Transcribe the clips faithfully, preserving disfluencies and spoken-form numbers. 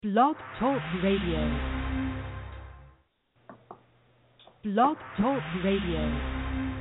Blog Talk Radio. Blog Talk Radio.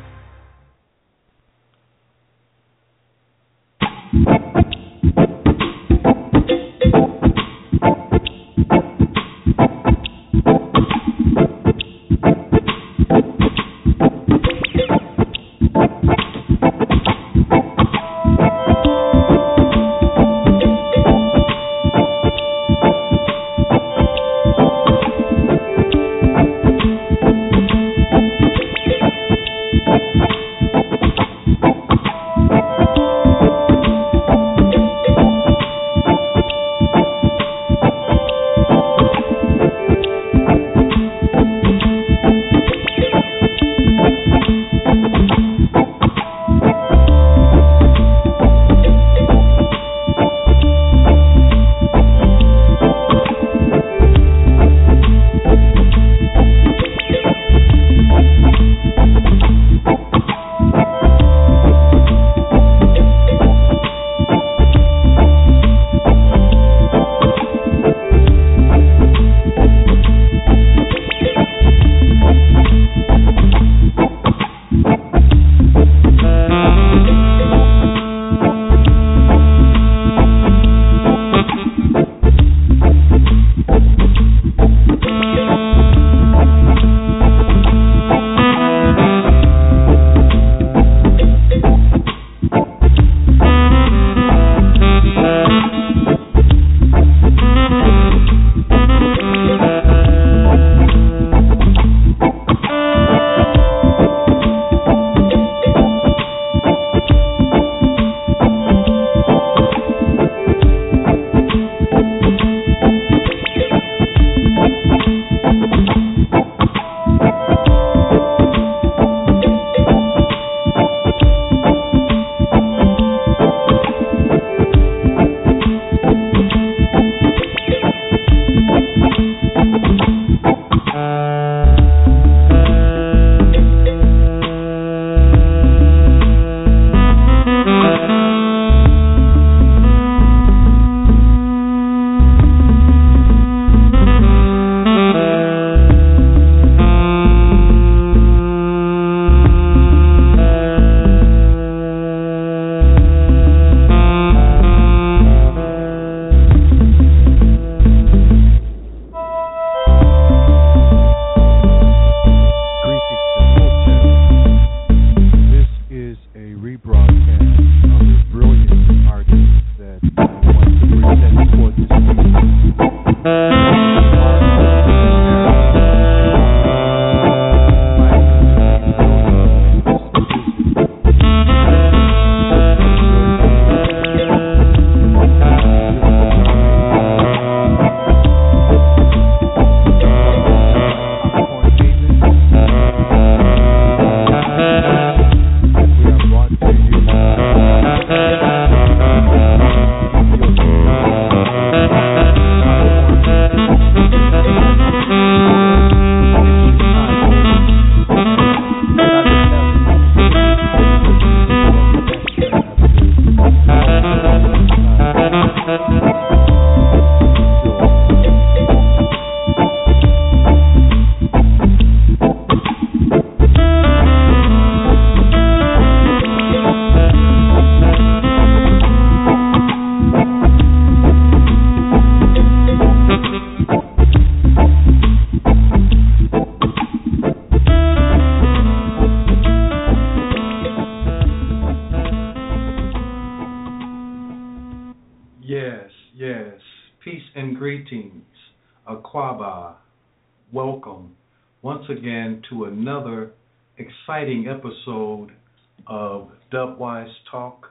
Welcome once again to another exciting episode of Dubwise Talk.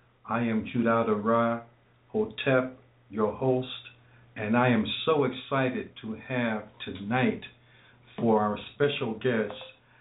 I am Judada Ra Hotep, your host, and I am so excited to have tonight for our special guest,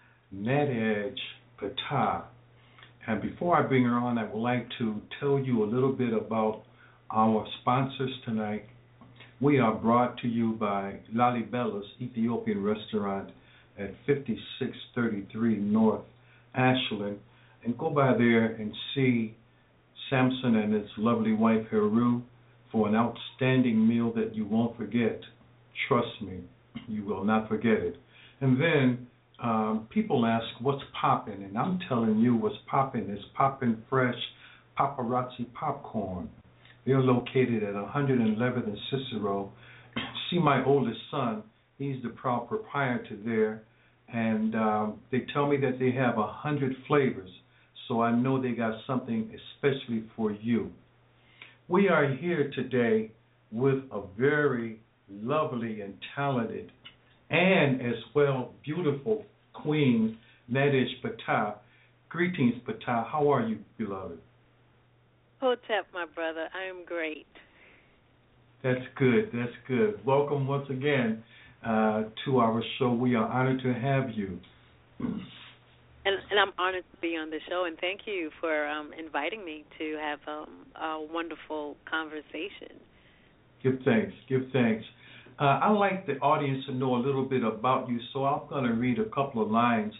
NetEdge Patah. And before I bring her on, I would like to tell you a little bit about our sponsors tonight. We are brought to you by Lalibella's Ethiopian Restaurant at fifty-six thirty-three North Ashland. And go by there and see Samson and his lovely wife, Heru. for an outstanding meal that you won't forget. Trust me, you will not forget it. And then um, people ask, what's poppin'? And I'm telling you what's poppin' is Poppin' Fresh Paparazzi Popcorn. They're located at one eleventh and Cicero. See my oldest son, he's the proud proprietor there, and um, they tell me that they have one hundred flavors, so I know they got something especially for you. We are here today with a very lovely and talented and as well beautiful queen, Nadej Bata. Greetings, Bata. How are you, beloved? Hotep, my brother. I am great. That's good. That's good. Welcome once again uh, to our show. We are honored to have you. And, and I'm honored to be on the show, and thank you for um, inviting me to have um, a wonderful conversation. Give thanks. Give thanks. Uh, I'd like the audience to know a little bit about you, so I'm going to read a couple of lines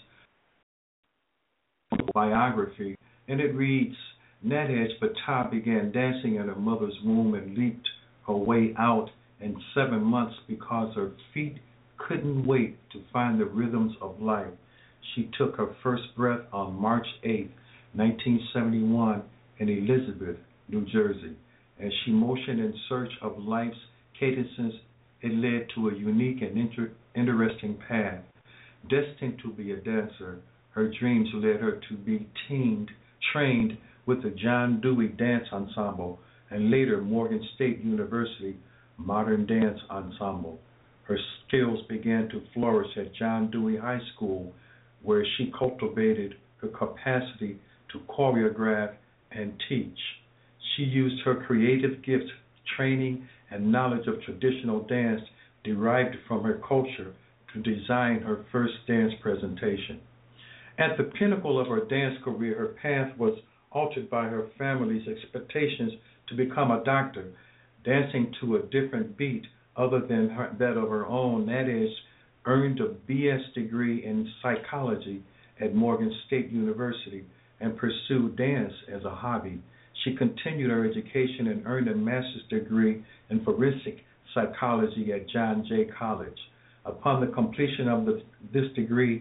of biography, and it reads, Nadej Bata began dancing in her mother's womb and leaped her way out in seven months because her feet couldn't wait to find the rhythms of life. She took her first breath on March eighth, nineteen seventy-one in Elizabeth, New Jersey. As she motioned in search of life's cadences, it led to a unique and inter- interesting path. Destined to be a dancer, her dreams led her to be teamed, trained with the John Dewey Dance Ensemble and later Morgan State University Modern Dance Ensemble. Her skills began to flourish at John Dewey High School, where she cultivated her capacity to choreograph and teach. She used her creative gifts, training, and knowledge of traditional dance derived from her culture to design her first dance presentation. At the pinnacle of her dance career, her path was altered by her family's expectations to become a doctor. Dancing to a different beat other than her, that of her own, Nadej earned a B S degree in psychology at Morgan State University and pursued dance as a hobby. She continued her education and earned a master's degree in forensic psychology at John Jay College. Upon the completion of the, this degree,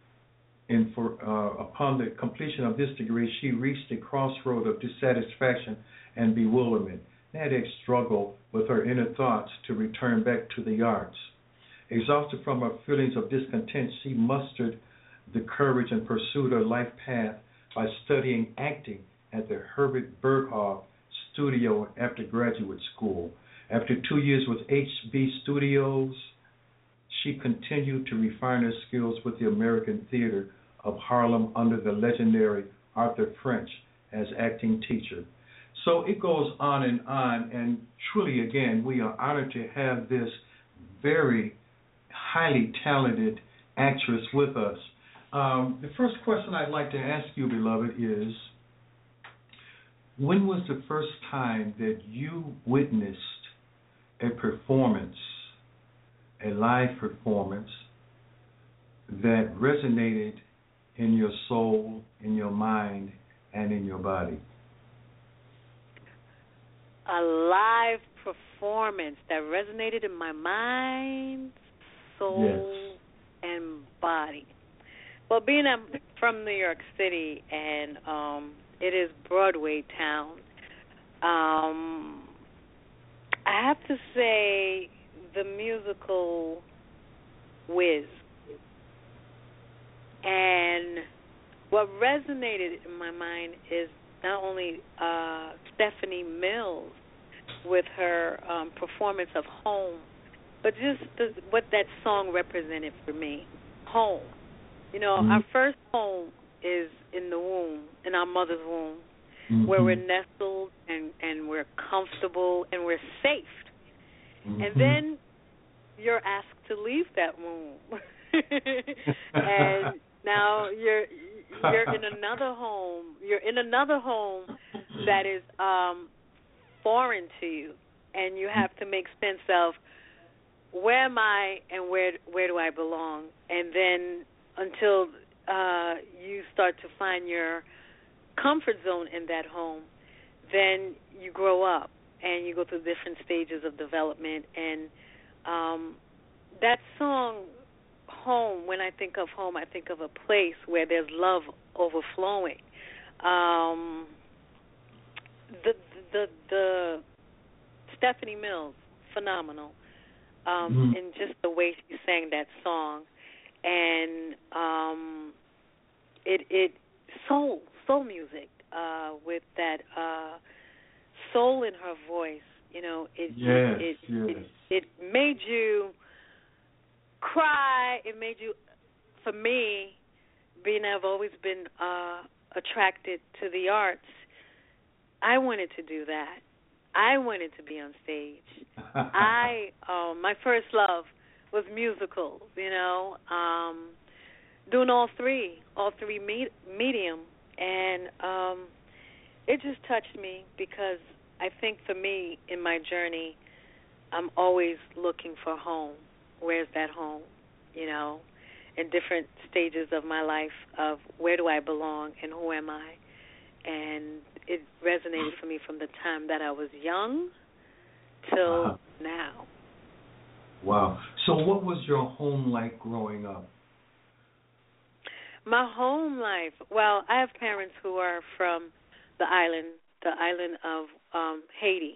in for, uh, upon the completion of this degree, she reached a crossroad of dissatisfaction and bewilderment. Nadej struggled with her inner thoughts to return back to the arts. Exhausted from her feelings of discontent, she mustered the courage and pursued her life path by studying acting at the Herbert Berghoff Studio after graduate school. After two years with H B Studios, she continued to refine her skills with the American Theater of Harlem under the legendary Arthur French as acting teacher. So it goes on and on, and truly, again, we are honored to have this very highly talented actress with us. Um, the first question I'd like to ask you, beloved, is when was the first time that you witnessed a performance, a live performance, that resonated in your soul, in your mind, and in your body? A live performance that resonated in my mind, soul, yes. and body. Well, being I'm from New York City, and um, it is Broadway town, um, I have to say the musical Wiz. And what resonated in my mind is not only uh, Stephanie Mills with her um, performance of Home, but just the, what that song represented for me, home. You know, mm-hmm. Our first home is in the womb, in our mother's womb, mm-hmm. where we're nestled and, and we're comfortable and we're safe. Mm-hmm. And then you're asked to leave that womb. And now you're you're in another home. You're in another home that is um, foreign to you, and you have to make sense of where am I and where where do I belong. And then until uh, you start to find your comfort zone in that home, then you grow up and you go through different stages of development. And um, that song, Home, when I think of home, I think of a place where there's love overflowing. Um, the the the Stephanie Mills, phenomenal, um, mm. in just the way she sang that song, and um, it it soul soul music uh, with that uh, soul in her voice. You know, it yes, it, yes. it it made you cry. It made you, for me, being I've always been uh, attracted to the arts, I wanted to do that. I wanted to be on stage. I um, my first love was musicals. You know, um, doing all three, all three me- medium, and um, it just touched me because I think for me in my journey, I'm always looking for home. Where's that home? You know, in different stages of my life of where do I belong and who am I? And it resonated for me from the time that I was young till uh-huh. now. Wow. So what was your home like growing up? My home life, well, I have parents who are from the island, the island of um, Haiti.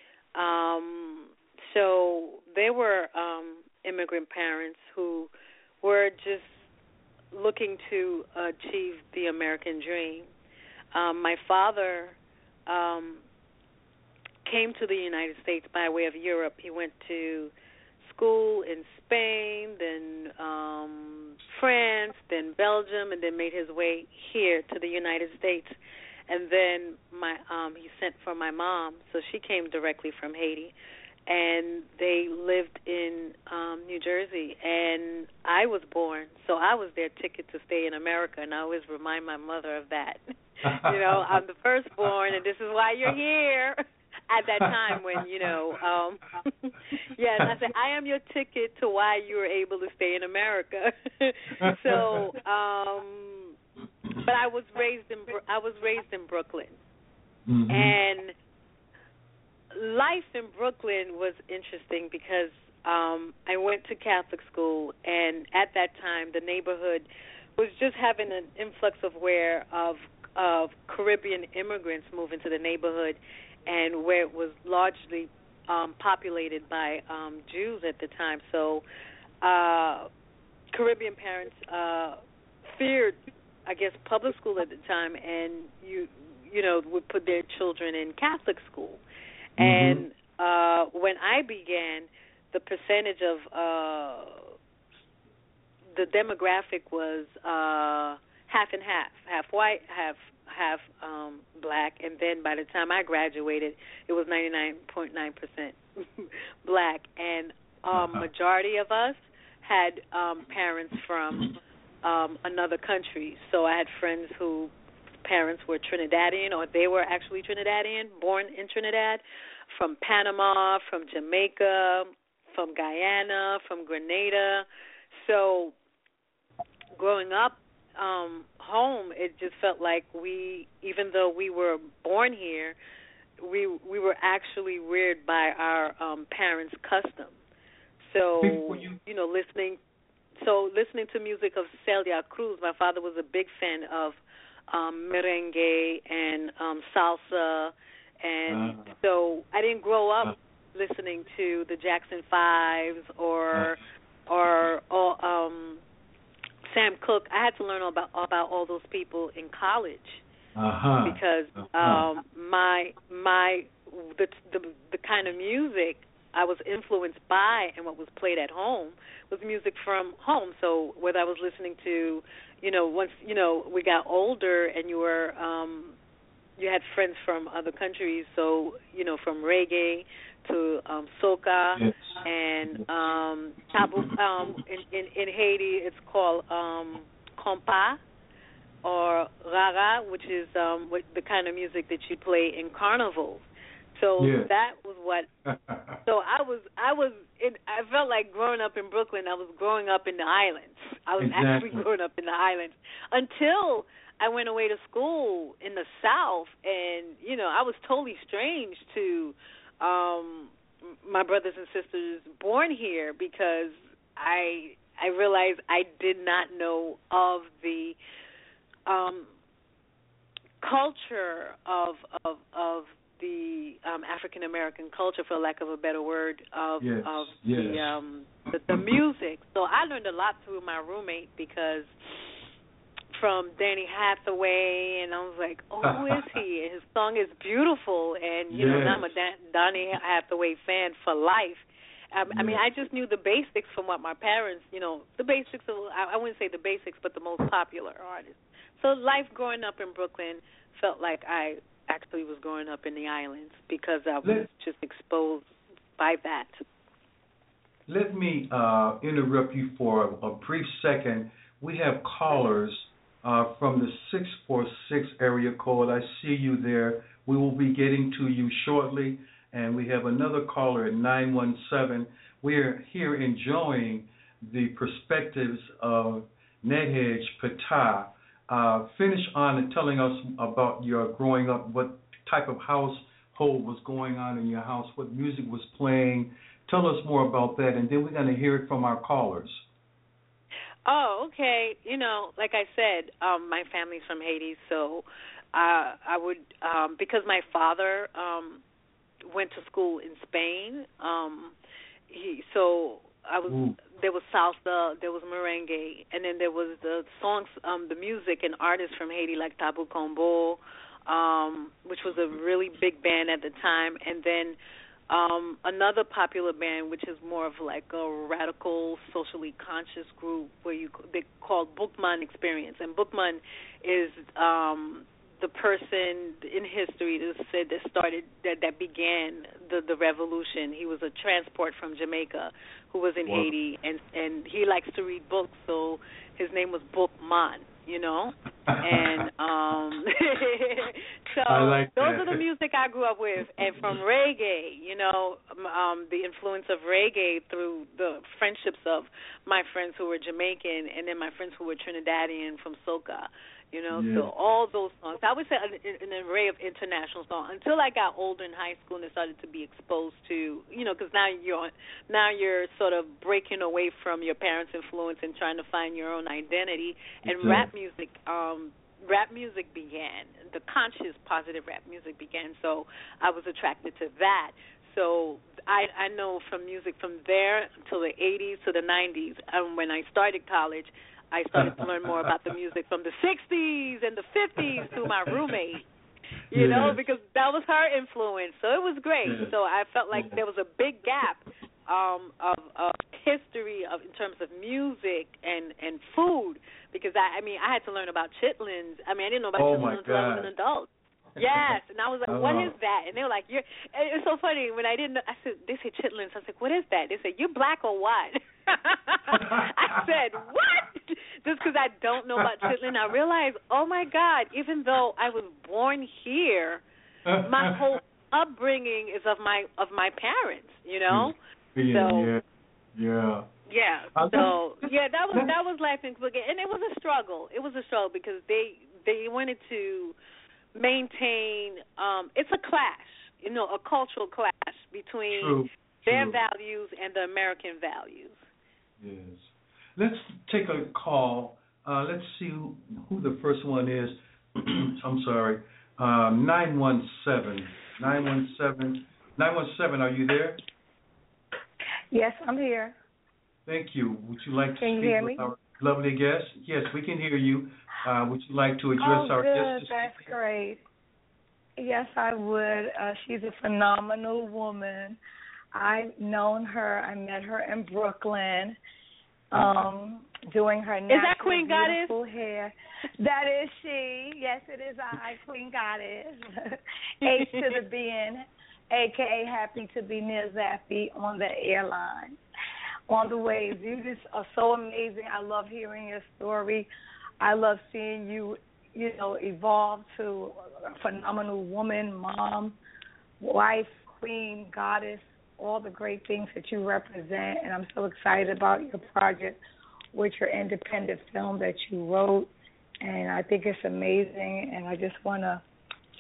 Um, so they were um, immigrant parents who were just looking to achieve the American dream. Um, my father um, came to the United States by way of Europe. He went to school in Spain, then um, France, then Belgium, and then made his way here to the United States. And then my um, he sent for my mom, so she came directly from Haiti, and they lived in um, New Jersey. And I was born, so I was their ticket to stay in America, and I always remind my mother of that. You know, I'm the firstborn, and this is why you're here. At that time when, you know, um, yes, I said, I am your ticket to why you were able to stay in America. So, um, but I was raised in I was raised in Brooklyn, mm-hmm. and life in Brooklyn was interesting because um, I went to Catholic school, and at that time the neighborhood was just having an influx of where of of Caribbean immigrants moving to the neighborhood, and where it was largely um, populated by um, Jews at the time. So uh, Caribbean parents uh, feared, I guess, public school at the time, and you you know would put their children in Catholic school. Mm-hmm. And uh, when I began, the percentage of uh, the demographic was uh, half and half, half white, half half um, black, and then by the time I graduated, it was ninety-nine point nine percent black, and um, majority of us had um, parents from um, another country. So I had friends who parents were Trinidadian, or they were actually Trinidadian, born in Trinidad, from Panama, from Jamaica, from Guyana, from Grenada. So growing up, Um, home, it just felt like we, even though we were born here, we we were actually reared by our um, parents' custom. So you, you know, listening, so listening to music of Celia Cruz. My father was a big fan of um, merengue and um, salsa, and uh, so I didn't grow up uh, listening to the Jackson Fives or uh, or or um. Sam Cooke. I had to learn about about all those people in college uh-huh. because uh-huh. um, my my the, the the kind of music I was influenced by and what was played at home was music from home. So whether I was listening to, you know, once you know we got older and you were um, you had friends from other countries, so you know from reggae to um, soca, yes. and um, tabu, um, in, in, in Haiti it's called um, compa or rara, which is um, what, the kind of music that you play in carnivals. So yes. that was what. So I was I was it, I felt like growing up in Brooklyn. I was growing up in the islands. I was exactly. actually growing up in the islands until I went away to school in the South, and you know I was totally strange to um, my brothers and sisters born here because I I realized I did not know of the um, culture of of of the um, African American culture, for lack of a better word, of yes, of yes. the, um, the the music. So I learned a lot through my roommate because from Danny Hathaway, and I was like, oh, who is he? And his song is beautiful, and you yes. know, now I'm a Dan- Donny Hathaway fan for life. Um, yes. I mean, I just knew the basics from what my parents, you know, the basics of, I, I wouldn't say the basics, but the most popular artists. So life growing up in Brooklyn felt like I actually was growing up in the islands because I was let, just exposed by that. Let me uh, interrupt you for a, a brief second. We have callers uh, from the six four six area code. I see you there. We will be getting to you shortly. And we have another caller at nine one seven. We're here enjoying the perspectives of Nedhej Patah. Uh, finish on and telling us about your growing up, what type of household was going on in your house, what music was playing. Tell us more about that, and then we're going to hear it from our callers. Oh, okay. You know, like I said, um, my family's from Haiti, so uh, I would, um, because my father um, went to school in Spain, um, he so I was Ooh. there was salsa, there was merengue, and then there was the songs, um, the music and artists from Haiti like Tabu Combo, um, which was a really big band at the time, and then um, another popular band, which is more of like a radical, socially conscious group, where you they called Bookman Experience, and Bookman is um, the person in history that said that started that that began the the revolution. He was a transport from Jamaica who was in Wow. Haiti, and and he likes to read books, so his name was Bookman, you know. And um so like those that. are the music I grew up with. And from reggae, you know, um the influence of reggae through the friendships of my friends who were Jamaican, and then my friends who were Trinidadian from soca. You know, yeah. so all those songs. I would say an, an array of international songs until I got older in high school and started to be exposed to, you know, because now you're now you're sort of breaking away from your parents' influence and trying to find your own identity. And exactly. rap music, um, rap music began. The conscious, positive rap music began. So I was attracted to that. So I I know from music from there until the eighties to the nineties. Um, when I started college, I started to learn more about the music from the sixties and the fifties through my roommate, you yes. know, because that was her influence. So it was great. Yes. So I felt like there was a big gap um, of, of history of in terms of music and, and food, because, I, I mean, I had to learn about chitlins. I mean, I didn't know about oh chitlins until I was an adult. Yes, and I was like, what is that? And they were like, you're, and it's so funny, when I didn't know, I said, they said chitlins. I was like, what is that? They said, you're black or what? I said, what? Just because I don't know about chitlin, I realized, oh, my God, even though I was born here, my whole upbringing is of my of my parents, you know? Yeah, so, yeah, yeah. Yeah, Uh, so, yeah, that was that was life in Brooklyn. And it was a struggle. It was a struggle because they they wanted to maintain, um, it's a clash, you know, a cultural clash between True, their true. values and the American values. Yes. Let's take a call. Uh, let's see who, who the first one is. I'm sorry. Um, nine one seven. nine one seven. nine one seven, are you there? Yes, I'm here. Thank you. Would you like to Can you speak hear with me? our lovely guest? Yes, we can hear you. Uh, would you like to address Oh, our good. guest? That's great. Yes, I would. Uh, she's a phenomenal woman. I've known her. I met her in Brooklyn, um, doing her natural, Is that Queen beautiful Goddess? hair. That is she. Yes, it is I, Queen Goddess. H to the B N, a k a happy to be near Zappy on the airline. On the waves. You just are so amazing. I love hearing your story. I love seeing you, you know, evolve to a phenomenal woman, mom, wife, queen, goddess, all the great things that you represent. And I'm so excited about your project with your independent film that you wrote. And I think it's amazing. And I just want to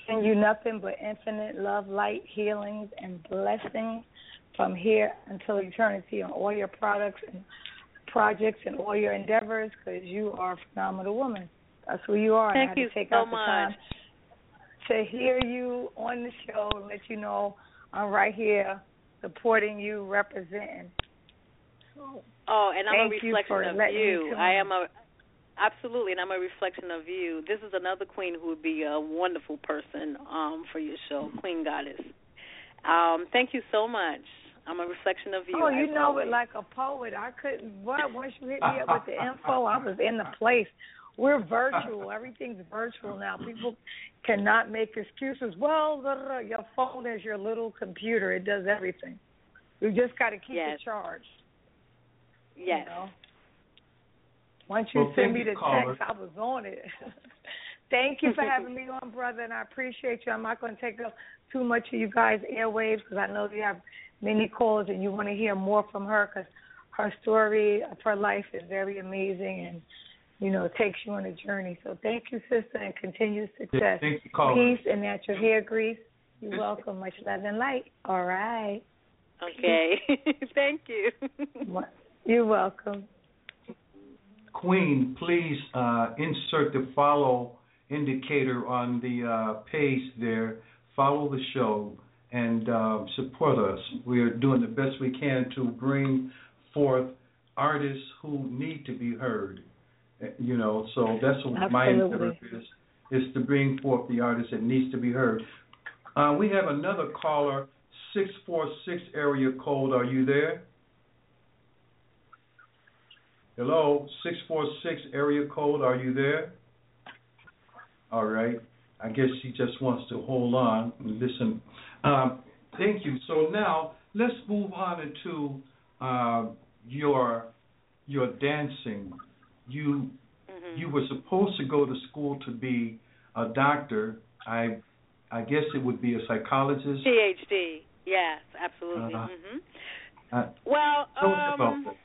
Send you nothing but infinite love, light, healings, and blessings from here until eternity on all your products and projects and all your endeavors, because you are a phenomenal woman. That's who you are. Thank and I had you to take so out the much. time to hear you on the show and let you know I'm right here supporting you, representing. So, oh, and I'm a thank you reflection for of letting me you. tune I in. am a absolutely, and I'm a reflection of you. This is another queen who would be a wonderful person um, for your show, Queen Goddess. Um, thank you so much. I'm a reflection of you. Oh, you know always. it like a poet. I couldn't. What? Once you hit me up with the info, I was in the place. We're virtual. Everything's virtual now. People cannot make excuses. Well, blah, blah, blah. Your phone is your little computer. It does everything. You just got to keep Yes. it charged. Yes. You know? Once you Well, send me thank the you, caller. text, I was on it. Thank you for having me on, brother, and I appreciate you. I'm not going to take up too much of you guys' airwaves because I know you have many calls and you want to hear more from her because her story of her life is very amazing and, you know, it takes you on a journey. So thank you, sister, and continued success. Thank you, caller. Peace and natural hair grease. You're welcome. Much love and light. All right. Okay. Thank you. You're welcome. Queen, please uh, insert the follow indicator on the uh, page there. Follow the show and uh, support us. We are doing the best we can to bring forth artists who need to be heard. You know, so that's what Absolutely. my endeavor is, is to bring forth the artists that needs to be heard. Uh, we have another caller, six four six area code. Are you there? Hello, six four six area code. Are you there? All right. I guess she just wants to hold on and listen. Um, thank you. So now let's move on into uh, your your dancing. You mm-hmm. you were supposed to go to school to be a doctor. I I guess it would be a psychologist. P H D. Yes, absolutely. Uh, mm-hmm. uh, well, tell us um, about that.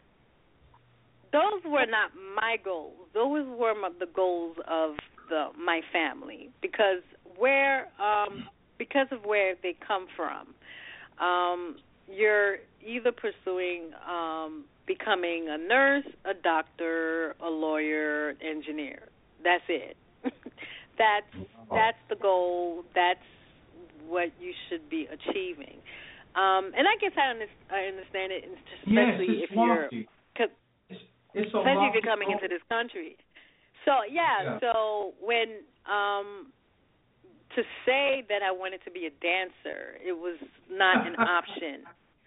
those were not my goals. Those were my, the goals of the my family because where um, because of where they come from, um, you're either pursuing um, becoming a nurse, a doctor, a lawyer, engineer. That's it. that's that's the goal. That's what you should be achieving. Um, and I guess I, under, I understand it, especially yes, if you're, it's, it's especially if you're coming into this country. So yeah, yeah. so when um, to say that I wanted to be a dancer, it was not an option.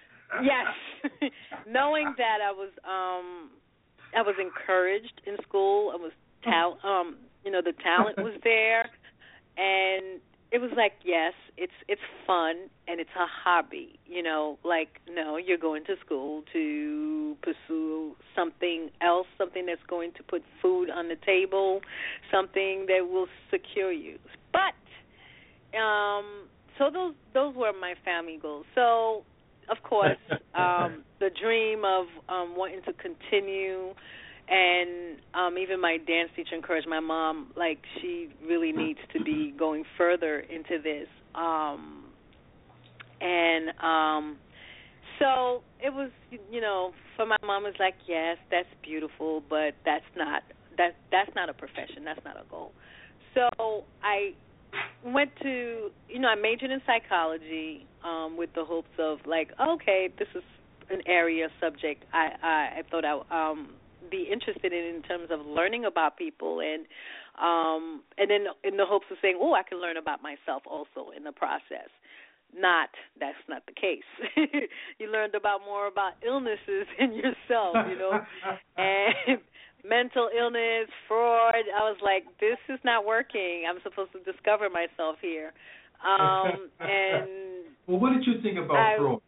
Yes, knowing that I was um, I was encouraged in school. I was tal- um, you know, the talent was there, and it was like, yes, it's it's fun and it's a hobby. You know, like no, you're going to school to pursue something else, something that's going to put food on the table, something that will secure you. But um, so those those were my family goals. So of course, um, the dream of um, wanting to continue. And um, even my dance teacher encouraged my mom, like, she really needs to be going further into this. Um, and um, so it was, you know, for my mom, it's like, yes, that's beautiful, but that's not that that's not a profession. That's not a goal. So I went to, you know, I majored in psychology um, with the hopes of, like, okay, this is an area, subject I, I, I thought I um be interested in in terms of learning about people and um and then in the hopes of saying, oh, I can learn about myself also in the process. Not that's not the case. You learned about more about illnesses in yourself, you know. And mental illness, Freud, I was like, this is not working. I'm supposed to discover myself here. Um and well, what did you think about I, Freud?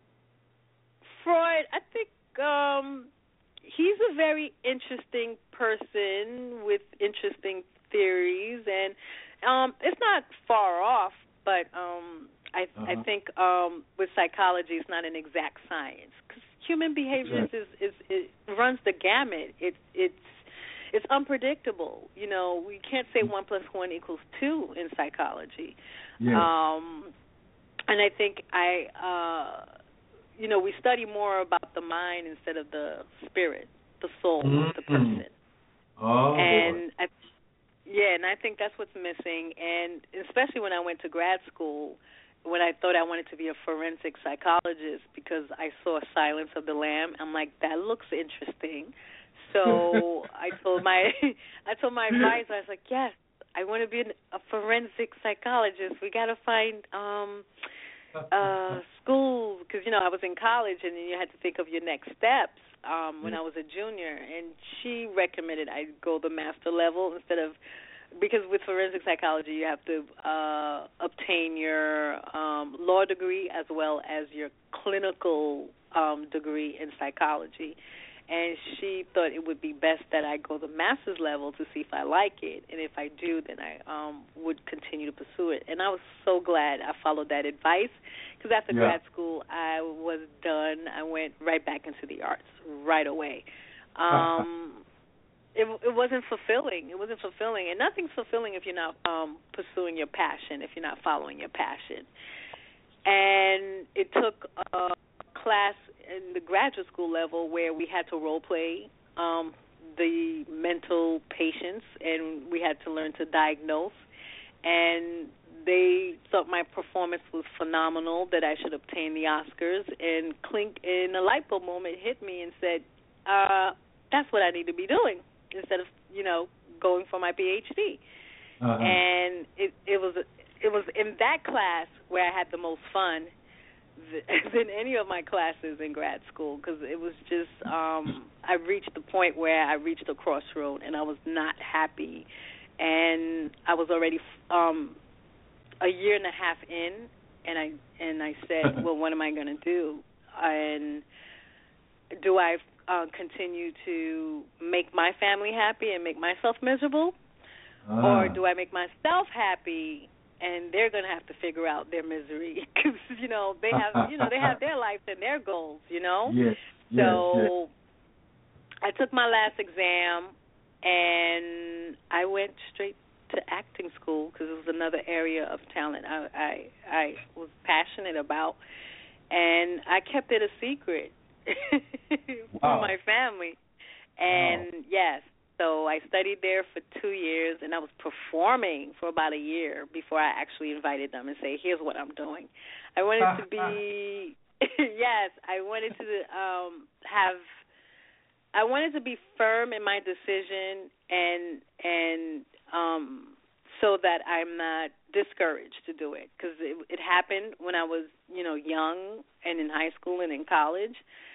Freud, I think um he's a very interesting person with interesting theories, and um, it's not far off, but um, I, uh-huh. I think um, with psychology, it's not an exact science because human behavior is, is, is it runs the gamut. It, it's it's unpredictable. You know, we can't say one plus one equals two in psychology. Yes. Um, and I think I, uh, you know, we study more about the mind instead of the spirit, the soul mm-hmm. of the person. Oh. And I, yeah, and I think that's what's missing. And especially when I went to grad school, when I thought I wanted to be a forensic psychologist because I saw Silence of the Lamb, I'm like, that looks interesting. So I told my I told my advisor, I was like, yes, I want to be an, a forensic psychologist. We got to find um, uh, schools because, you know, I was in college and then you had to think of your next steps um, when I was a junior. And she recommended I go the master level instead of, because with forensic psychology you have to uh, obtain your um, law degree as well as your clinical um, degree in psychology. And she thought it would be best that I go the master's level to see if I like it. And if I do, then I um, would continue to pursue it. And I was so glad I followed that advice because after yeah. grad school, I was done. I went right back into the arts right away. Um, it, it wasn't fulfilling. It wasn't fulfilling. And nothing's fulfilling if you're not um, pursuing your passion, if you're not following your passion. And it took a class in the graduate school level where we had to role play um, the mental patients, and we had to learn to diagnose. And they thought my performance was phenomenal, that I should obtain the Oscars. And clink, in a light bulb moment, hit me and said, uh, "That's what I need to be doing instead of, you know, going for my P H D." Uh-huh. And it, it was it was in that class where I had the most fun than any of my classes in grad school, because it was just um, I reached the point where I reached a crossroad and I was not happy, and I was already um, a year and a half in, and I and I said, well, what am I going to do? And do I uh, continue to make my family happy and make myself miserable, uh. or do I make myself happy? And they're going to have to figure out their misery because, you know, they have, you know, they have their life and their goals, you know. Yes, so yes, yes. I took my last exam and I went straight to acting school because it was another area of talent I, I I was passionate about, and I kept it a secret wow. from my family. And wow. yes. So I studied there for two years, and I was performing for about a year before I actually invited them and say, here's what I'm doing. I wanted to be, yes, I wanted to um, have, I wanted to be firm in my decision and and um, so that I'm not discouraged to do it, because it, it happened when I was, you know, young and in high school and in college.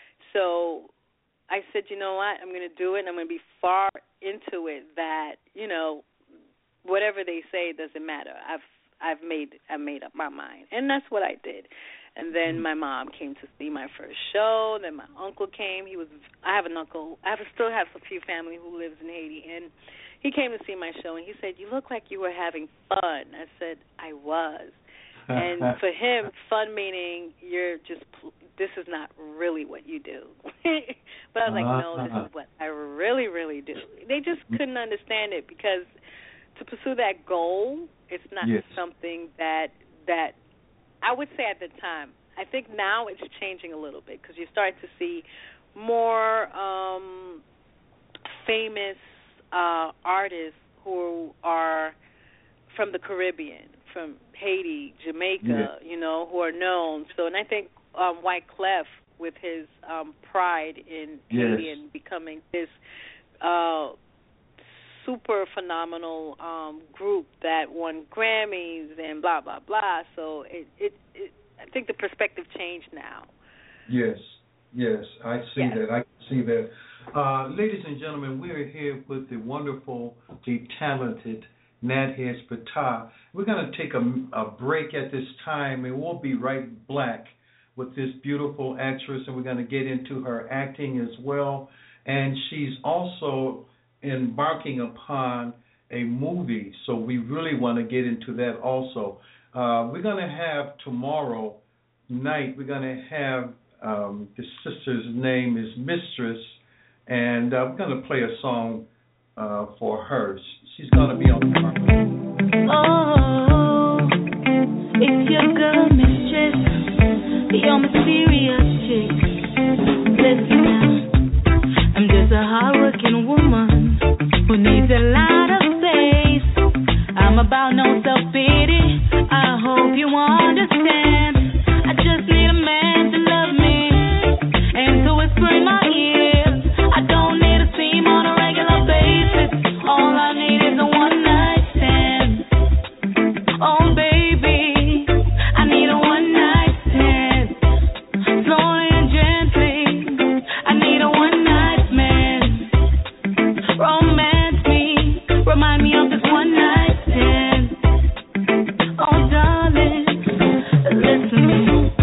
So I said, you know what, I'm going to do it, and I'm going to be far into it that, you know, whatever they say doesn't matter. I've I've made I made up my mind, and that's what I did. And then my mom came to see my first show. Then my uncle came. He was I have an uncle. I have still have a few family who lives in Haiti, and he came to see my show, and he said, "You look like you were having fun." I said, "I was." And for him, fun meaning you're just. This is not really what you do. But I was like, no, this is what I really, really do. They just couldn't understand it, because to pursue that goal, it's not yes. something that that I would say at the time. I think now it's changing a little bit, because you're starting to see more um, famous uh, artists who are from the Caribbean, from Haiti, Jamaica, yes. you know, who are known. So, and I think Um, Wyclef, with his um, pride in yes. Haiti and becoming this uh, super phenomenal um, group that won Grammys and blah, blah, blah. So it, it, it I think the perspective changed now. Yes, yes, I see yes. that. I see that. Uh, ladies and gentlemen, we're here with the wonderful, the talented Nadhez Fatah. We're going to take a, a break at this time, and we'll be right back with this beautiful actress, and we're going to get into her acting as well. And she's also embarking upon a movie, so we really want to get into that also. Uh, we're going to have tomorrow night, we're going to have, um, the sister's name is Mistress, and uh, we're going to play a song uh, for her. She's going to be on the front. Oh, it's your girl, mistress. You're mysterious chick. Listen now, I'm just a hardworking woman who needs a lot of space. I'm about no self-pity. I hope you understand. I just need a man to love me and to whisper in my ear. I don't need a seam on a regular basis. All I need is a one-night stand. Oh, baby, I need a one-night stand. Slowly and gently, I need a one-night man. Romance me, remind me of this one-night stand. Oh, darling, listen to me.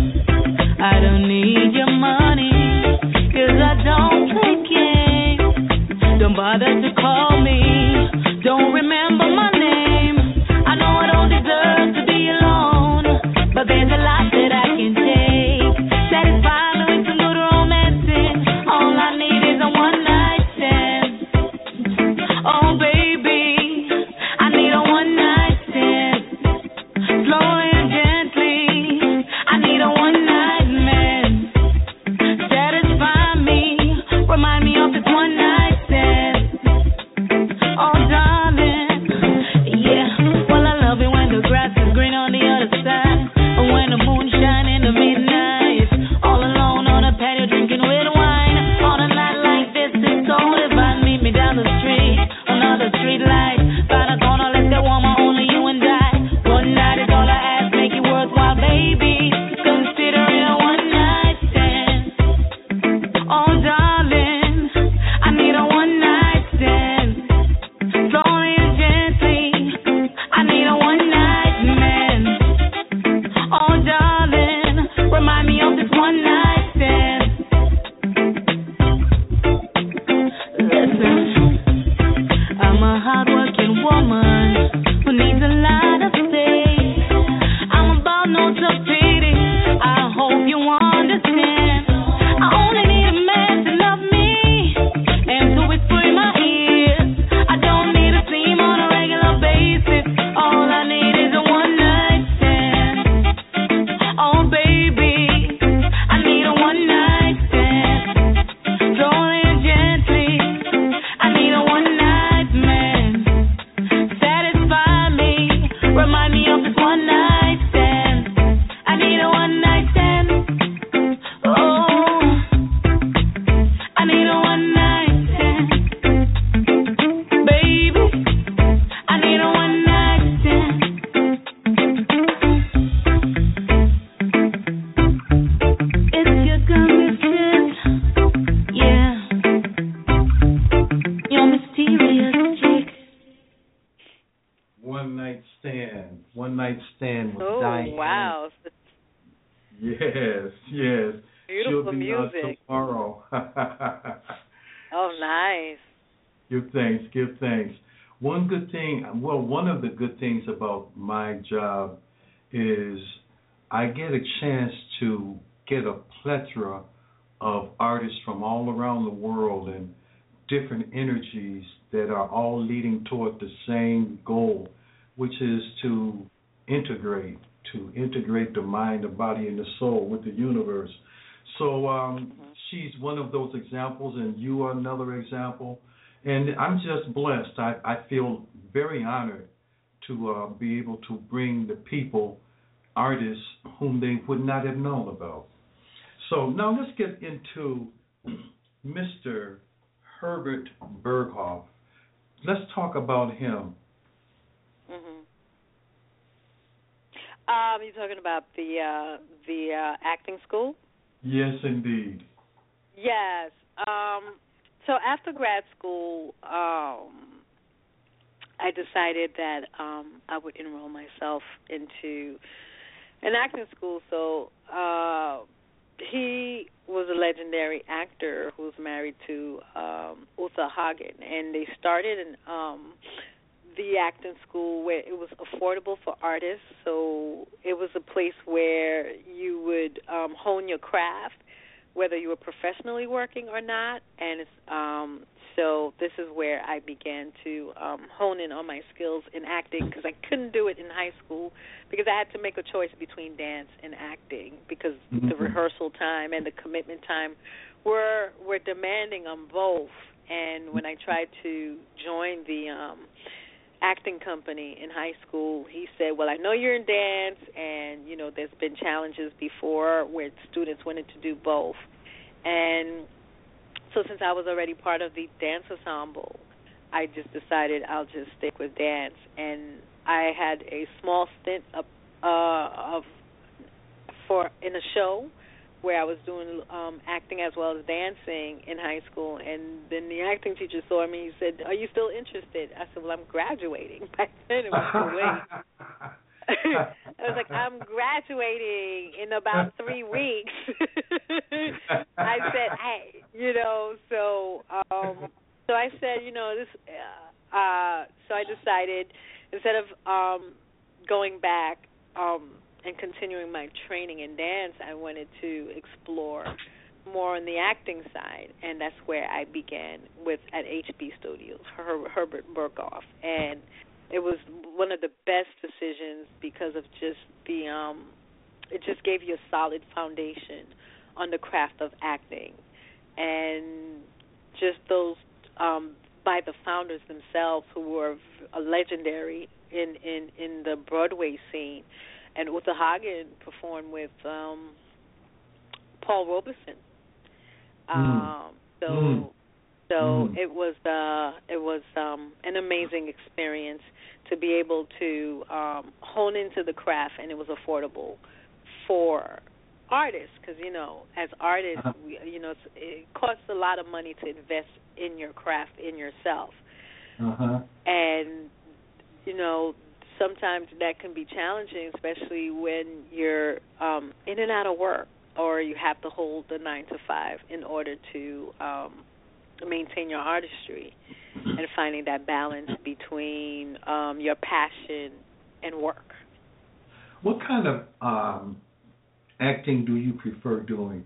I don't need your money, 'cause I don't play games. Don't bother to call me, don't remember my name. I know I don't deserve to be alone, but there's a lot that I can take. Satisfy me with some good romancing. All I need is a one-night stand. Oh, baby, I need a one-night stand. Slowly and gently, I need a one-night man. Satisfy me, remind me of this one-night stand. Oh, darling, yeah. Well, I love it when the grass is green on the other side, and when the moon shines in the midnight. All alone on a patio drinking with wine. On a night like this, it's so divine. Meet me down the street, another street light. Find a corner, let's get warmer, only you and I. One night is all I ask, make it worthwhile, baby. Consider it a one-night stand. Oh, darling, I need a one-night stand. Slowly and gently, I need a one-night man. Oh, darling, remind me of this one-night stand. Listen, I'm a hard-working woman who needs a lot of space. I'm about no self-pity. I hope you understand. I only need a man to love me and to whisper in my ear. I don't need a seam on a regular basis. All I need is a one-night stand. Oh, baby, I need a one-night stand. Slowly and gently, I need a one-night man. Satisfy me, remind me of this one-night stand. I need a one-night stand. Oh, I need a one-night stand. Baby, I need a one-night stand. It's your girl, mistress. Yeah, you're mysterious chick. One night stand. One night stand with Oh, Diane. wow. Yes, yes. Beautiful She'll be music. on tomorrow. Oh, nice. Give thanks, give thanks. One good thing, well, one of the good things about my job is I get a chance to get a plethora of artists from all around the world and different energies that are all leading toward the same goal, which is to integrate, to integrate the mind, the body, and the soul with the universe. So um, she's one of those examples, and you are another example. And I'm just blessed. I, I feel very honored to uh, be able to bring the people artists whom they would not have known about. So now let's get into Mister Herbert Berghoff. Let's talk about him. Mhm. Um, you're talking about the uh, the uh, acting school? Yes, indeed. Yes. Um, so after grad school, um, I decided that um, I would enroll myself into an acting school. So uh, he was a legendary actor who was married to um, Uta Hagen, and they started an, um, the acting school where it was affordable for artists. So it was a place where you would um, hone your craft, whether you were professionally working or not. And it's, um, so this is where I began to um, hone in on my skills in acting, because I couldn't do it in high school because I had to make a choice between dance and acting, because mm-hmm. the rehearsal time and the commitment time were were demanding on both. And when I tried to join the um, acting company in high school, he said, well, I know you're in dance, and, you know, there's been challenges before where students wanted to do both. And so since I was already part of the dance ensemble, I just decided I'll just stick with dance. And I had a small stint of, uh, of for in a show where I was doing um, acting as well as dancing in high school. And then the acting teacher saw me. He said, are you still interested? I said, well, I'm graduating. Back then it was too late. I was like, I'm graduating in about three weeks. I said, hey, you know, so um, so I said, you know, this. Uh, uh, so I decided instead of um, going back um, and continuing my training in dance, I wanted to explore more on the acting side, and that's where I began with at H B Studios, Her- Herbert Berghoff, and it was one of the best decisions because of just the, um, it just gave you a solid foundation on the craft of acting. And just those, um, by the founders themselves who were legendary in, in, in the Broadway scene. And Uta Hagen performed with um, Paul Robeson. Mm. Um, so... Mm. So mm. it was uh, it was um, an amazing experience to be able to um, hone into the craft, and it was affordable for artists, because you know, as artists, uh-huh. we, you know, it costs a lot of money to invest in your craft, in yourself, uh-huh. and you know, sometimes that can be challenging, especially when you're um, in and out of work, or you have to hold the nine to five in order to um, maintain your artistry, and finding that balance between um, your passion and work. What kind of um, acting do you prefer doing?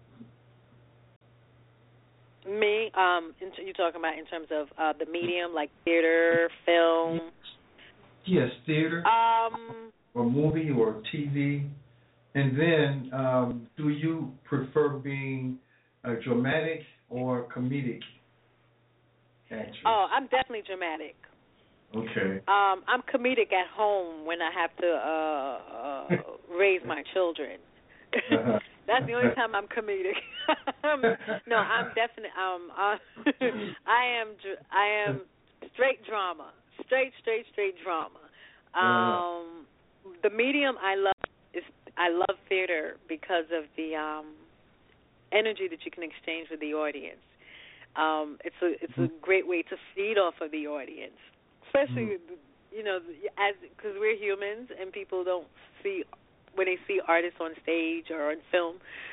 Me, um, in, you're talking about in terms of uh, the medium, like theater, film? Yes, theater, um, or movie, or T V. And then, um, do you prefer being a dramatic or comedic actress? Oh, I'm definitely dramatic. Okay. Um, I'm comedic at home when I have to uh, uh, raise my children. Uh-huh. That's the only time I'm comedic. um, no, I'm definitely. Um, uh, I am. I am straight drama. Straight, straight, straight drama. Um, uh-huh. The medium I love is I love theater because of the um, energy that you can exchange with the audience. Um, it's a it's a great way to feed off of the audience, especially mm. you know as because we're humans and people don't see when they see artists on stage or on film.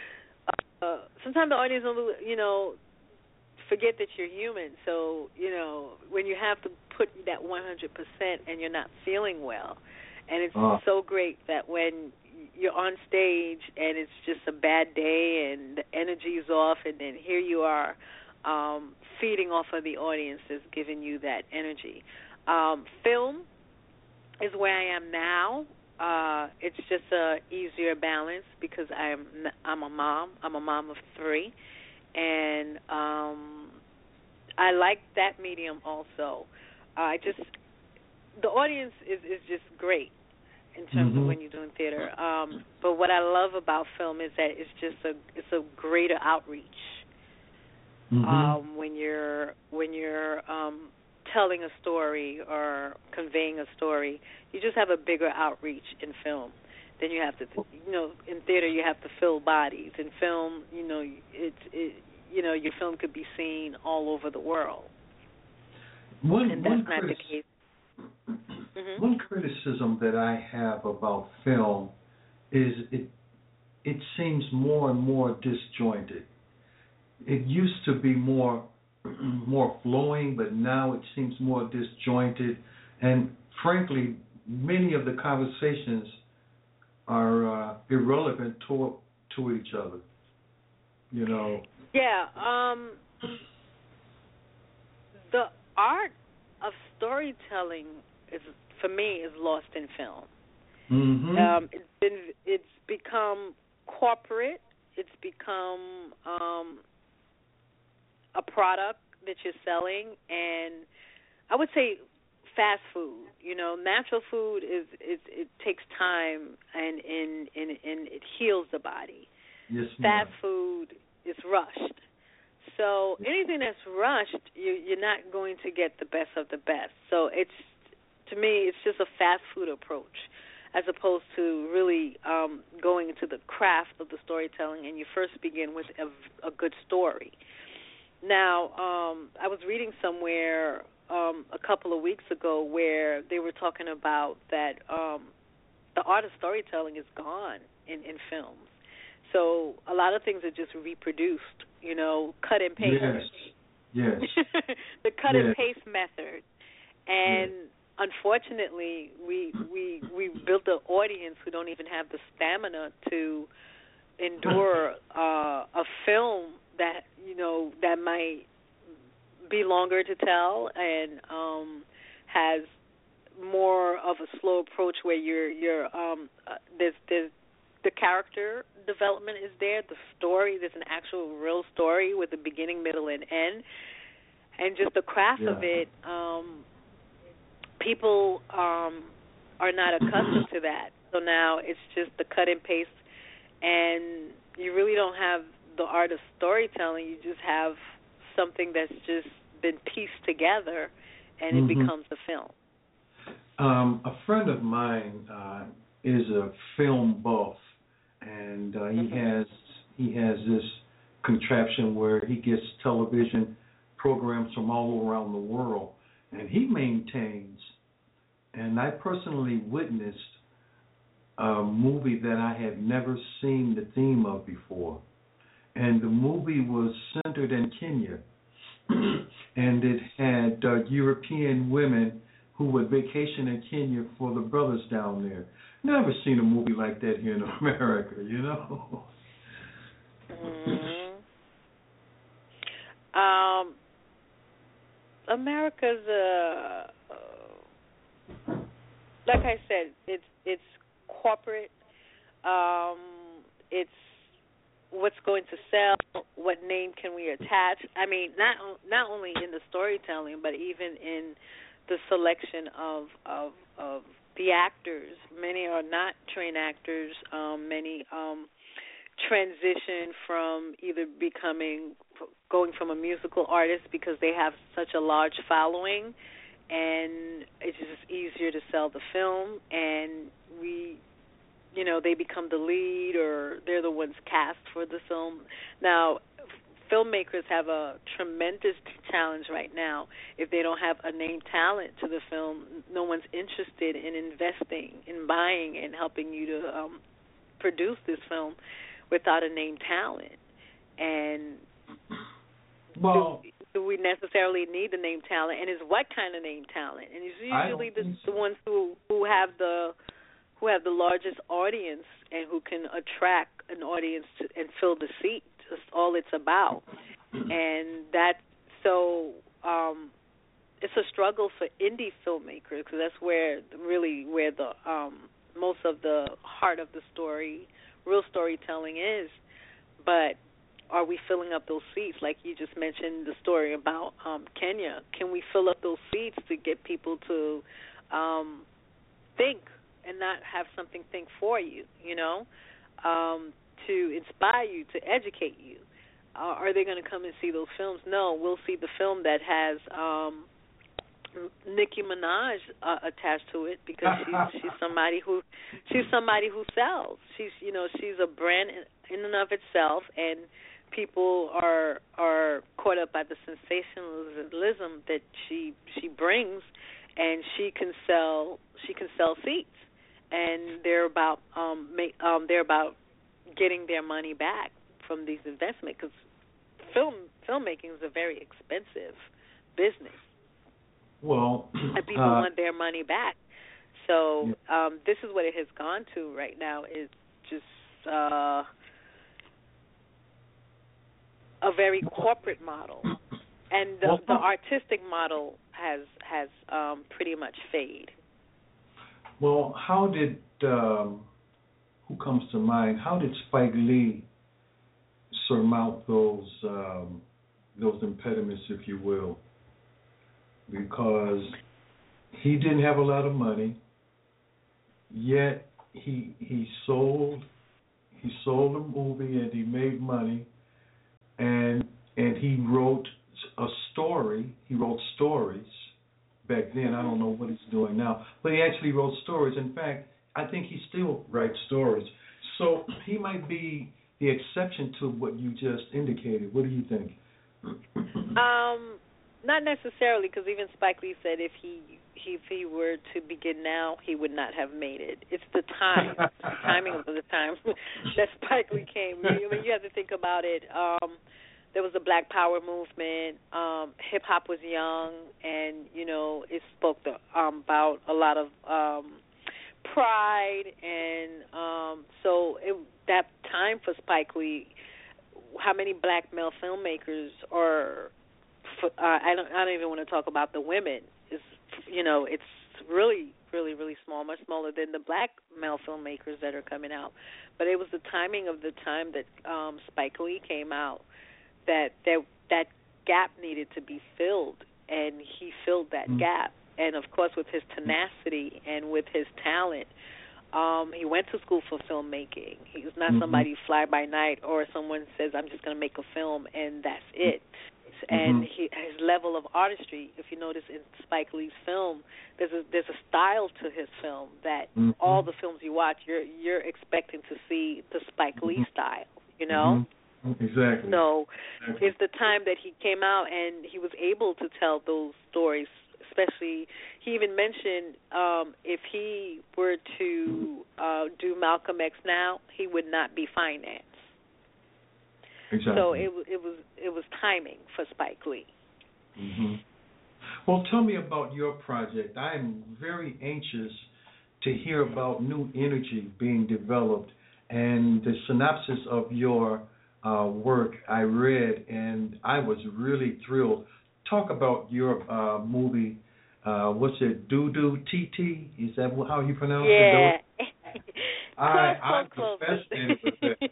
Uh, sometimes the audience will you know forget that you're human. So you know when you have to put that one hundred percent and you're not feeling well, and it's uh. so great that when you're on stage and it's just a bad day and the energy is off, and then here you are um, feeding off of the audience that's giving you that energy. Um, film is where I am now. Uh, it's just a easier balance because I'm I'm a mom. I'm a mom of three, and um, I like that medium also. Uh, I just the audience is, is just great in terms mm-hmm. of when you're doing theater. Um, but what I love about film is that it's just a it's a greater outreach. Mm-hmm. Um, when you're when you're um, telling a story or conveying a story, you just have a bigger outreach in film. Then you have to, you know, in theater you have to fill bodies. In film, you know, it's it, you know, your film could be seen all over the world. One, and that's one not critic- the case. Mm-hmm. One criticism that I have about film is it it seems more and more disjointed. It used to be more more flowing, but now it seems more disjointed. And frankly, many of the conversations are uh, irrelevant to to each other. You know. Yeah. Um, the art of storytelling is, for me, is lost in film. Mm-hmm. Um, it's been, it's become corporate. It's become um, a product that you're selling, and I would say fast food. You know, natural food is, is it takes time and and, and and it heals the body. Yes, fast ma'am. food is rushed. So anything that's rushed, you, you're not going to get the best of the best. So it's, to me, it's just a fast food approach, as opposed to really um, going into the craft of the storytelling, and you first begin with a, a good story. Now, um, I was reading somewhere um, a couple of weeks ago where they were talking about that um, the art of storytelling is gone in, in films. So a lot of things are just reproduced, you know, cut and paste. Yes, yes. The cut yes. and paste method. And yes. unfortunately, we we we built an audience who don't even have the stamina to endure uh, a film that, you know, that might be longer to tell and um, has more of a slow approach where you're you're um, uh, there's there's the character development is there, the story, there's an actual real story with a beginning, middle, and end, and just the craft yeah. of it. Um, people um, are not accustomed to that, so now it's just the cut and paste, and you really don't have the art of storytelling. You just have something that's just been pieced together, and mm-hmm. it becomes a film. Um, a friend of mine uh, is a film buff. And uh, he mm-hmm. has he has this contraption where he gets television programs from all around the world, and he maintains. And I personally witnessed a movie that I had never seen the theme of before, and the movie was centered in Kenya, and it had uh, European women who would vacation in Kenya for the brothers down there. Never seen a movie like that here in America, you know. Mm-hmm. Um, America's uh, uh, like I said, it's it's corporate. Um, it's what's going to sell. What name can we attach? I mean, not not only in the storytelling, but even in the selection of of of the actors. Many are not trained actors. Um, many um, transition from either becoming, going from a musical artist because they have such a large following, and it's just easier to sell the film, and we, you know, they become the lead or they're the ones cast for the film. Now, filmmakers have a tremendous challenge right now. If they don't have a named talent to the film, no one's interested in investing, in buying, and helping you to um, produce this film without a named talent. And well, do, do we necessarily need the named talent? And is what kind of named talent? And it's usually the, so. the ones who, who have the who have the largest audience and who can attract an audience to, and fill the seat. That's all it's about. And that, so um, it's a struggle for indie filmmakers because that's where really where the um, most of the heart of the story, real storytelling is. But are we filling up those seats? Like you just mentioned the story about um, Kenya. Can we fill up those seats to get people to um, think and not have something think for you, you know? Um, to inspire you, to educate you. Uh, are they going to come and see those films? No, we'll see the film that has um, Nicki Minaj uh, attached to it because she's she's somebody who she's somebody who sells. She's you know she's a brand in, in and of itself, and people are are caught up by the sensationalism that she she brings, and she can sell she can sell seats, and they're about um, make, um they're about getting their money back from these investments because film filmmaking is a very expensive business. Well, and people uh, want their money back. So yeah. um, this is what it has gone to right now. Is just uh, a very corporate model, and the, well, the artistic model has has um, pretty much faded. Well, how did um, who comes to mind? How did Spike Lee surmount those um, those impediments, if you will? Because he didn't have a lot of money, yet he he sold he sold a movie and he made money, and and he wrote a story. He wrote stories back then. I don't know what he's doing now, but he actually wrote stories. In fact, I think he still writes stories. So he might be the exception to what you just indicated. What do you think? Um, not necessarily, because even Spike Lee said if he, he if he were to begin now, he would not have made it. It's the time, it's the timing of the time that Spike Lee came. I mean, you have to think about it. Um, there was the Black Power movement. Um, hip hop was young, and you know it spoke the, um, about a lot of um, pride, and um, so it, that time for Spike Lee. How many black male filmmakers are? Uh, I don't. I don't even want to talk about the women. It's you know it's really, really, really small, much smaller than the black male filmmakers that are coming out. But it was the timing of the time that um, Spike Lee came out that that that gap needed to be filled, and he filled that mm-hmm. gap. And of course, with his tenacity and with his talent, um, he went to school for filmmaking. He was not mm-hmm. somebody fly by night, or someone says, "I'm just going to make a film and that's it." And mm-hmm. he, his level of artistry, if you notice in Spike Lee's film, there's a there's a style to his film that mm-hmm. all the films you watch, you're you're expecting to see the Spike Lee mm-hmm. style, you know. Mm-hmm. Exactly. So exactly. it's the time that he came out and he was able to tell those stories. Especially, he even mentioned um, if he were to uh, do Malcolm X now, he would not be financed. Exactly. So it, it was it was timing for Spike Lee. Mm-hmm. Well, tell me about your project. I am very anxious to hear about New Energy being developed, and the synopsis of your uh, work I read, and I was really thrilled. Talk about your uh, movie. Uh, what's it? Doodoo T T? Is that how you pronounce yeah. it? Yeah. I I'm fascinated with it.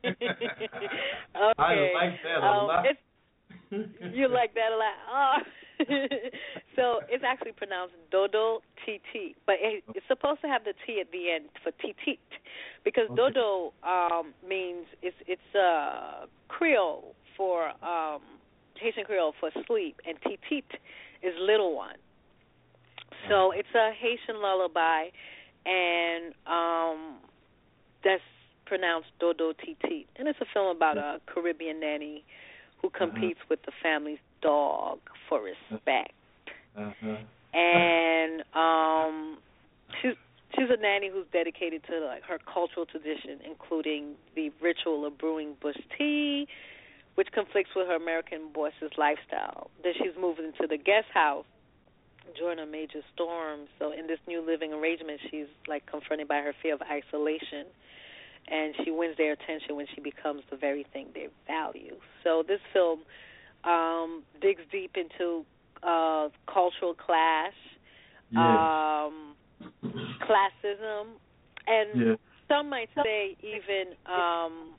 Okay. I like that a um, lot. You like that a lot. Oh. So it's actually pronounced Dodo T T, but it, it's supposed to have the T at the end for Titit, because okay. Dodo um, means it's it's uh, Creole for um, Haitian Creole for sleep, and Titit is little one. So it's a Haitian lullaby, and um, that's pronounced Dodo Titit. And it's a film about a Caribbean nanny who competes uh-huh. with the family's dog for respect. Uh-huh. And um, she's she's a nanny who's dedicated to like her cultural tradition, including the ritual of brewing bush tea, which conflicts with her American boss's lifestyle. Then she's moved into the guest house during a major storm. So in this new living arrangement, she's like confronted by her fear of isolation, and she wins their attention when she becomes the very thing they value. So this film um, digs deep into uh, cultural clash, yes. um, classism, and yes. some might say even um,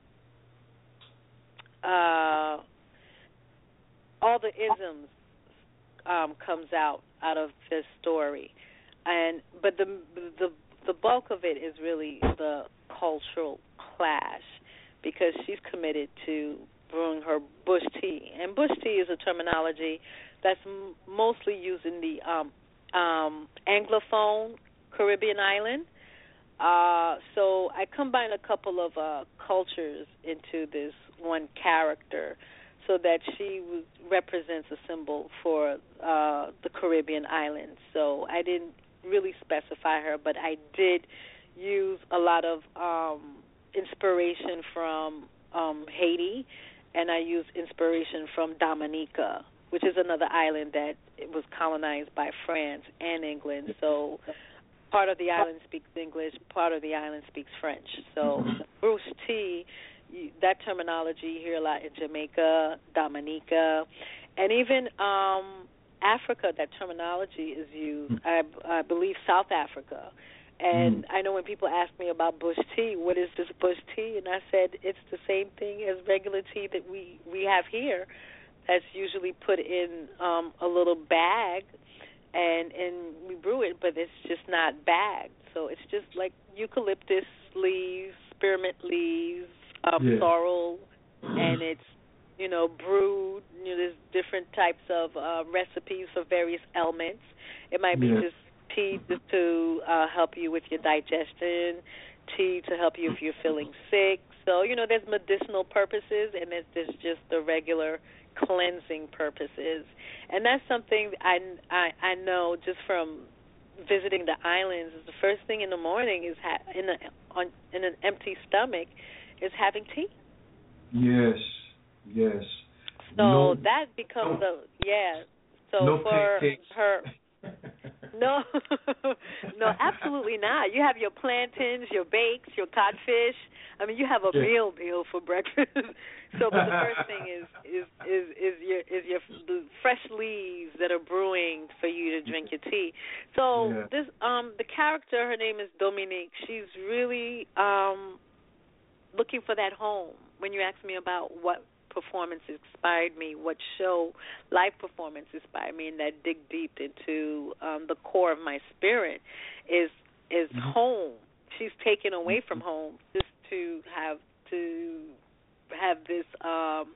uh, all the isms um, comes out out of this story, and but the the the bulk of it is really the cultural clash, because she's committed to brewing her bush tea, and bush tea is a terminology that's m- mostly used in the um, um, Anglophone Caribbean island. Uh, so I combine a couple of uh, cultures into this one character, so that she was, represents a symbol for uh, the Caribbean islands. So I didn't really specify her, but I did use a lot of um, inspiration from um, Haiti, and I used inspiration from Dominica, which is another island that it was colonized by France and England. So part of the island speaks English, part of the island speaks French. So bush tea you, that terminology you hear a lot in Jamaica, Dominica, and even um, Africa. That terminology is used. Mm. I, I believe South Africa. And mm. I know when people ask me about bush tea, what is this bush tea? And I said it's the same thing as regular tea that we, we have here. That's usually put in um, a little bag, and and we brew it, but it's just not bagged. So it's just like eucalyptus leaves, spearmint leaves, um, yeah. sorrel, and it's, you know, brewed. You know, there's different types of uh, recipes for various ailments. It might be yeah. just tea just to uh, help you with your digestion, tea to help you if you're feeling sick. So, you know, there's medicinal purposes, and there's, there's just the regular cleansing purposes. And that's something I, I, I know just from visiting the islands is the first thing in the morning is ha- in, a, on, in an empty stomach is having tea. Yes, yes. So no, that becomes no, a, yeah. So no for pancakes. her... No, no, absolutely not. You have your plantains, your bakes, your codfish. I mean, you have a yeah. meal meal for breakfast. So, but the first thing is is is is your is your the fresh leaves that are brewing for you to drink your tea. So yeah. this um the character, her name is Dominique. She's really um looking for that home. When you ask me about what performance inspired me, what show, live performance inspired me, and that dig deep into um, the core of my spirit is is mm-hmm. home. She's taken away from home just to have to have this um,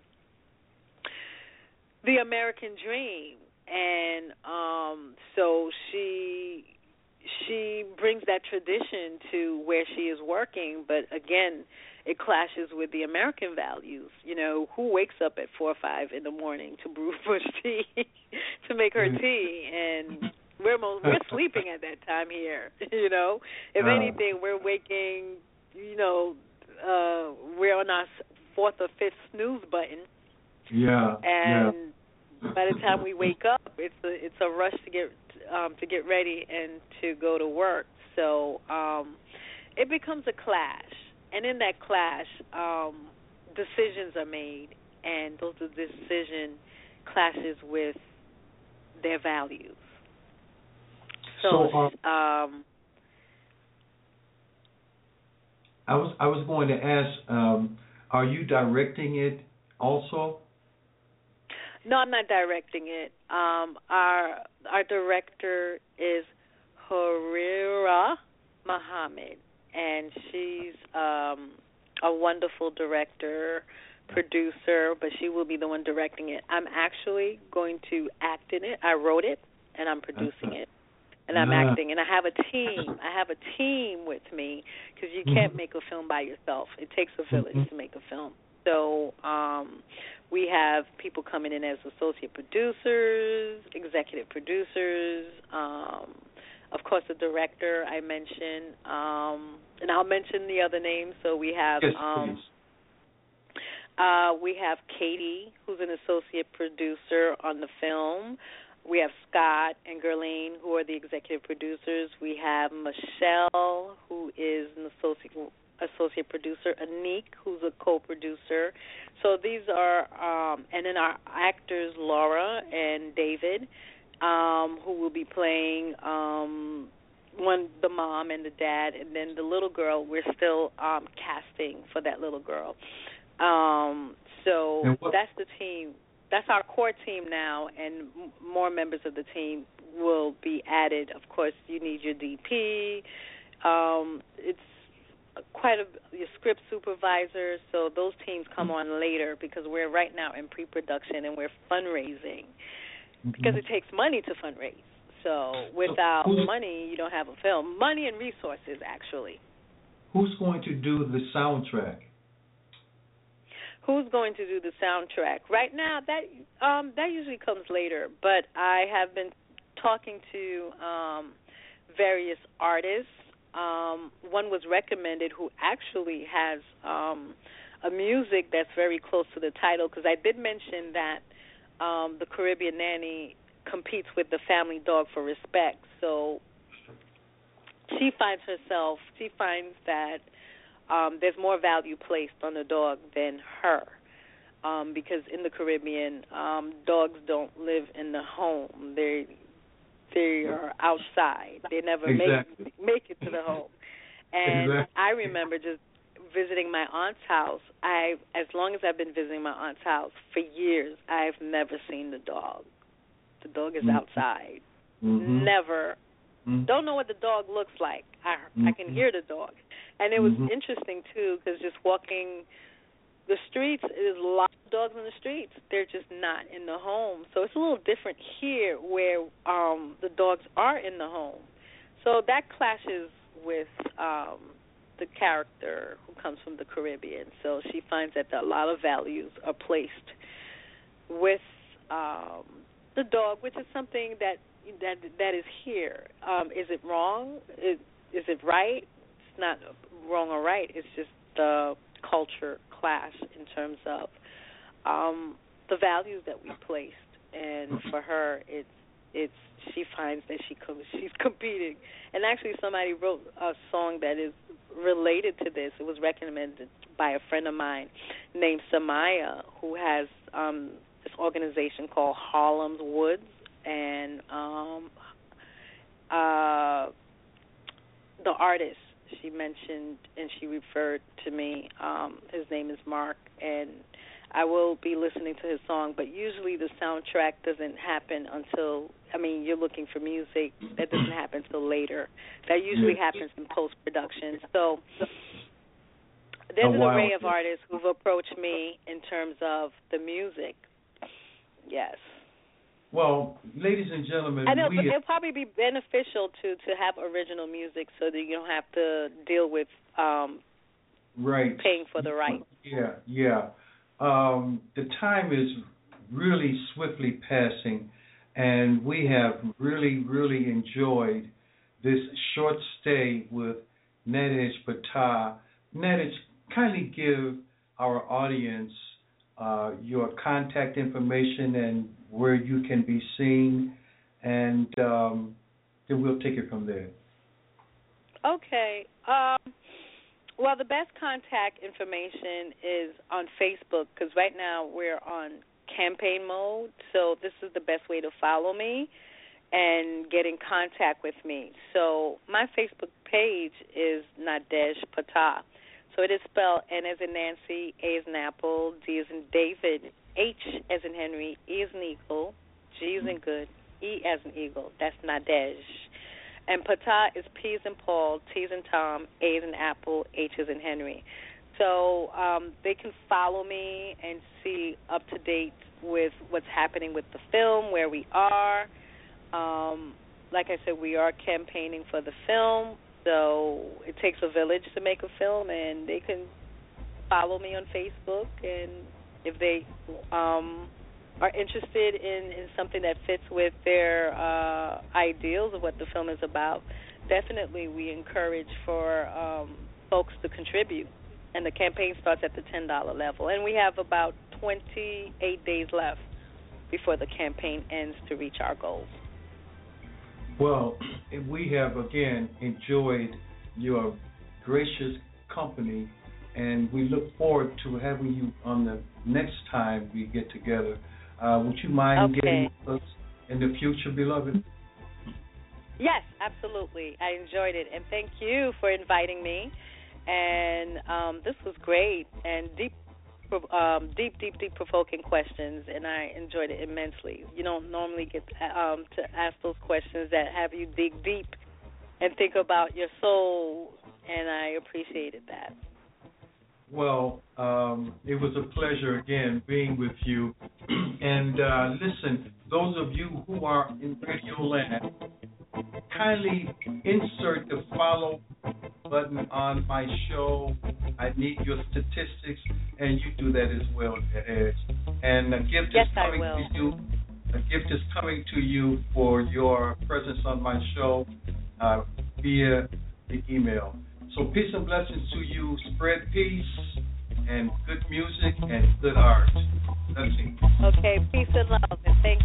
the American dream, and um, so she she brings that tradition to where she is working, but again, it clashes with the American values. You know, who wakes up at four or five in the morning to brew bush tea, to make her tea, and we're most, we're sleeping at that time here. You know, if uh, anything, we're waking. You know, uh, we're on our fourth or fifth snooze button. Yeah. And yeah. by the time we wake up, it's a it's a rush to get um, to get ready and to go to work. So um, it becomes a clash. And in that clash, um, decisions are made, and those decision clashes with their values. So, so uh, um, I was I was going to ask, um, are you directing it also? No, I'm not directing it. Um, our our director is Harira Muhammad. And she's um, a wonderful director, producer, but she will be the one directing it. I'm actually going to act in it. I wrote it, and I'm producing it, and I'm acting. And I have a team. I have a team with me because you can't make a film by yourself. It takes a village to make a film. So um, we have people coming in as associate producers, executive producers, um, of course, the director I mentioned, um, and I'll mention the other names. So we have yes, um, uh, we have Katie, who's an associate producer on the film. We have Scott and Gerlaine, who are the executive producers. We have Michelle, who is an associate associate producer. Anik, who's a co-producer. So these are, um, and then our actors, Laura and David. Um, who will be playing um, one, the mom and the dad, and then the little girl. We're still um, casting for that little girl. Um, so that's the team. That's our core team now, and m- more members of the team will be added. Of course, you need your D P. Um, it's quite a your script supervisor. So those teams come on later because we're right now in pre-production and we're fundraising. Because it takes money to fundraise. So without so money, you don't have a film. Money and resources, actually. Who's going to do the soundtrack? Who's going to do the soundtrack? Right now, that um, that usually comes later. But I have been talking to um, various artists. Um, one was recommended who actually has um, a music that's very close to the title, because I did mention that Um, the Caribbean Nanny competes with the Family Dog for respect. So she finds herself, she finds that um, there's more value placed on the dog than her. Um, because in the Caribbean, um, dogs don't live in the home. They they are outside. They never exactly. make make it to the home. And exactly. I remember just visiting my aunt's house. I, as long as I've been visiting my aunt's house for years, I've never seen the dog. The dog is mm-hmm. outside. Mm-hmm. Never. Mm-hmm. Don't know what the dog looks like. I mm-hmm. I can hear the dog, and it was mm-hmm. interesting too because just walking the streets, there's a lot of dogs in the streets. They're just not in the home. So it's a little different here where um, the dogs are in the home. So that clashes with um, the character who comes from the Caribbean. So she finds that a lot of values are placed with um, the dog, which is something that that that is here. Um, is it wrong? Is, is it right? It's not wrong or right. It's just the culture clash in terms of um, the values that we placed, and for her, it's it's she finds that she com- she's competing. And actually, somebody wrote a song that is related to this. It was recommended by a friend of mine named Samaya, who has um, this organization called Harlem's Woods, and um, uh, the artist she mentioned and she referred to me, um, his name is Mark, and I will be listening to his song, but usually the soundtrack doesn't happen until, I mean, you're looking for music, that doesn't happen until later. That usually happens in post-production. So there's an array of artists who've approached me in terms of the music. Yes. Well, ladies and gentlemen, I know, we but it'll probably be beneficial to, to have original music so that you don't have to deal with um, right. paying for the rights. Yeah, yeah. Um, the time is really swiftly passing, and we have really, really enjoyed this short stay with Nadej Bata. Nadej, kindly give our audience uh, your contact information and where you can be seen, and um, then we'll take it from there. Okay. Um, well, the best contact information is on Facebook, because right now we're on campaign mode, so this is the best way to follow me and get in contact with me. So my Facebook page is Nadej Bata. So it is spelled N as in Nancy, A as in Apple, D as in David, H as in Henry, E as in Eagle, G as in Good, E as in Eagle. That's Nadej. And Bata is P as in Paul, T as in Tom, A as in Apple, H as in Henry. So um, they can follow me and see up to date with what's happening with the film, where we are. Um, like I said, we are campaigning for the film. So it takes a village to make a film, and they can follow me on Facebook. And if they um, are interested in, in something that fits with their uh, ideals of what the film is about, definitely we encourage for um, folks to contribute. And the campaign starts at the ten dollars level. And we have about twenty-eight days left before the campaign ends to reach our goals. Well, we have, again, enjoyed your gracious company, and we look forward to having you on the next time we get together. Uh, would you mind okay. getting us in the future, beloved? Yes, absolutely. I enjoyed it, and thank you for inviting me. And um, this was great and deep. Um, deep, deep, deep provoking questions, and I enjoyed it immensely. You don't normally get um, to ask those questions that have you dig deep and think about your soul, and I appreciated that. Well, um, it was a pleasure, again, being with you. And uh, listen, those of you who are in Radio Land, kindly insert the follow button on my show. I need your statistics, and you do that as well, Ed. And a gift yes, is coming to you. A gift is coming to you for your presence on my show uh, via the email. So peace and blessings to you. Spread peace and good music and good art. Blessings. Okay, peace and love, and thank